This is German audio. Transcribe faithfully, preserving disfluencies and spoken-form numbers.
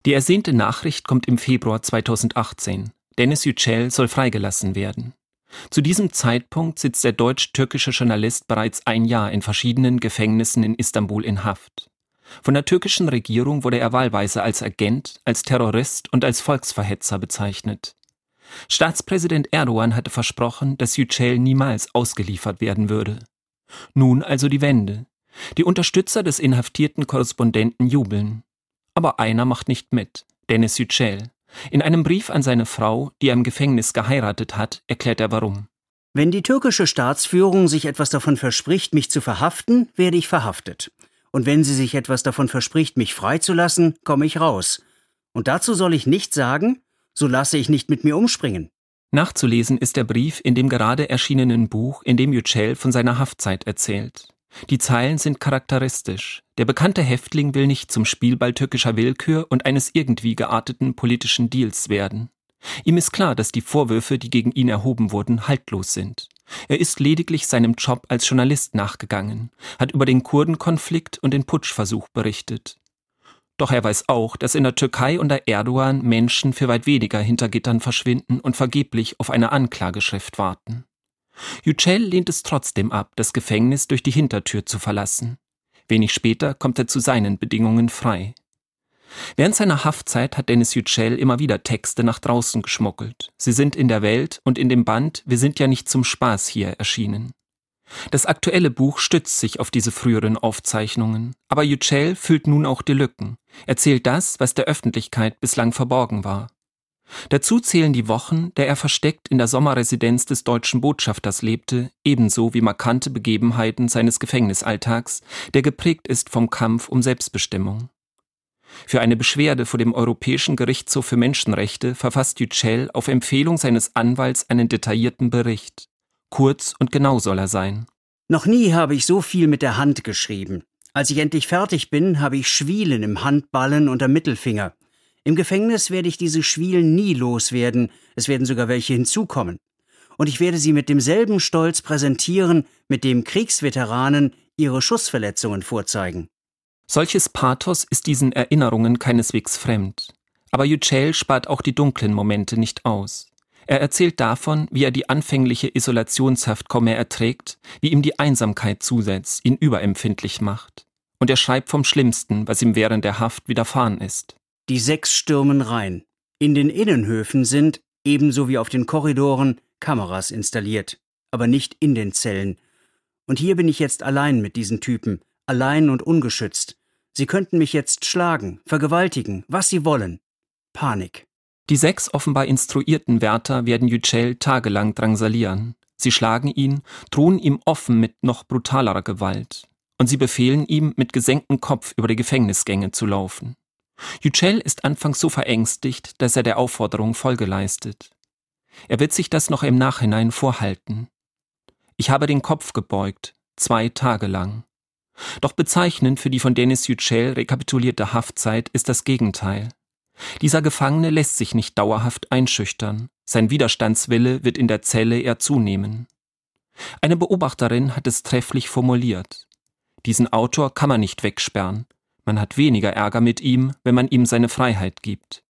Die ersehnte Nachricht kommt im Februar zweitausendachtzehn. Deniz Yücel soll freigelassen werden. Zu diesem Zeitpunkt sitzt der deutsch-türkische Journalist bereits ein Jahr in verschiedenen Gefängnissen in Istanbul in Haft. Von der türkischen Regierung wurde er wahlweise als Agent, als Terrorist und als Volksverhetzer bezeichnet. Staatspräsident Erdogan hatte versprochen, dass Yücel niemals ausgeliefert werden würde. Nun also die Wende. Die Unterstützer des inhaftierten Korrespondenten jubeln. Aber einer macht nicht mit, Deniz Yücel. In einem Brief an seine Frau, die er im Gefängnis geheiratet hat, erklärt er warum. Wenn die türkische Staatsführung sich etwas davon verspricht, mich zu verhaften, werde ich verhaftet. Und wenn sie sich etwas davon verspricht, mich freizulassen, komme ich raus. Und dazu soll ich nicht sagen, so lasse ich nicht mit mir umspringen. Nachzulesen ist der Brief in dem gerade erschienenen Buch, in dem Yücel von seiner Haftzeit erzählt. Die Zeilen sind charakteristisch. Der bekannte Häftling will nicht zum Spielball türkischer Willkür und eines irgendwie gearteten politischen Deals werden. Ihm ist klar, dass die Vorwürfe, die gegen ihn erhoben wurden, haltlos sind. Er ist lediglich seinem Job als Journalist nachgegangen, hat über den Kurdenkonflikt und den Putschversuch berichtet. Doch er weiß auch, dass in der Türkei unter Erdogan Menschen für weit weniger hinter Gittern verschwinden und vergeblich auf eine Anklageschrift warten. Yücel lehnt es trotzdem ab, das Gefängnis durch die Hintertür zu verlassen. Wenig später kommt er zu seinen Bedingungen frei. Während seiner Haftzeit hat Deniz Yücel immer wieder Texte nach draußen geschmuggelt. Sie sind in der Welt und in dem Band Wir sind ja nicht zum Spaß hier erschienen. Das aktuelle Buch stützt sich auf diese früheren Aufzeichnungen, aber Yücel füllt nun auch die Lücken, erzählt das, was der Öffentlichkeit bislang verborgen war. Dazu zählen die Wochen, der er versteckt in der Sommerresidenz des deutschen Botschafters lebte, ebenso wie markante Begebenheiten seines Gefängnisalltags, der geprägt ist vom Kampf um Selbstbestimmung. Für eine Beschwerde vor dem Europäischen Gerichtshof für Menschenrechte verfasst Yücel auf Empfehlung seines Anwalts einen detaillierten Bericht. Kurz und genau soll er sein. Noch nie habe ich so viel mit der Hand geschrieben. Als ich endlich fertig bin, habe ich Schwielen im Handballen und am Mittelfinger. Im Gefängnis werde ich diese Schwielen nie loswerden, es werden sogar welche hinzukommen. Und ich werde sie mit demselben Stolz präsentieren, mit dem Kriegsveteranen ihre Schussverletzungen vorzeigen. Solches Pathos ist diesen Erinnerungen keineswegs fremd. Aber Yücel spart auch die dunklen Momente nicht aus. Er erzählt davon, wie er die anfängliche Isolationshaft kaum mehr erträgt, wie ihm die Einsamkeit zusetzt, ihn überempfindlich macht. Und er schreibt vom Schlimmsten, was ihm während der Haft widerfahren ist. Die Sechs stürmen rein. In den Innenhöfen sind, ebenso wie auf den Korridoren, Kameras installiert, aber nicht in den Zellen. Und hier bin ich jetzt allein mit diesen Typen, allein und ungeschützt. Sie könnten mich jetzt schlagen, vergewaltigen, was sie wollen. Panik. Die sechs offenbar instruierten Wärter werden Yücel tagelang drangsalieren. Sie schlagen ihn, drohen ihm offen mit noch brutalerer Gewalt. Und sie befehlen ihm, mit gesenktem Kopf über die Gefängnisgänge zu laufen. Yücel ist anfangs so verängstigt, dass er der Aufforderung Folge leistet. Er wird sich das noch im Nachhinein vorhalten. Ich habe den Kopf gebeugt, zwei Tage lang. Doch bezeichnend für die von Deniz Yücel rekapitulierte Haftzeit ist das Gegenteil. Dieser Gefangene lässt sich nicht dauerhaft einschüchtern. Sein Widerstandswille wird in der Zelle eher zunehmen. Eine Beobachterin hat es trefflich formuliert. Diesen Autor kann man nicht wegsperren. Man hat weniger Ärger mit ihm, wenn man ihm seine Freiheit gibt.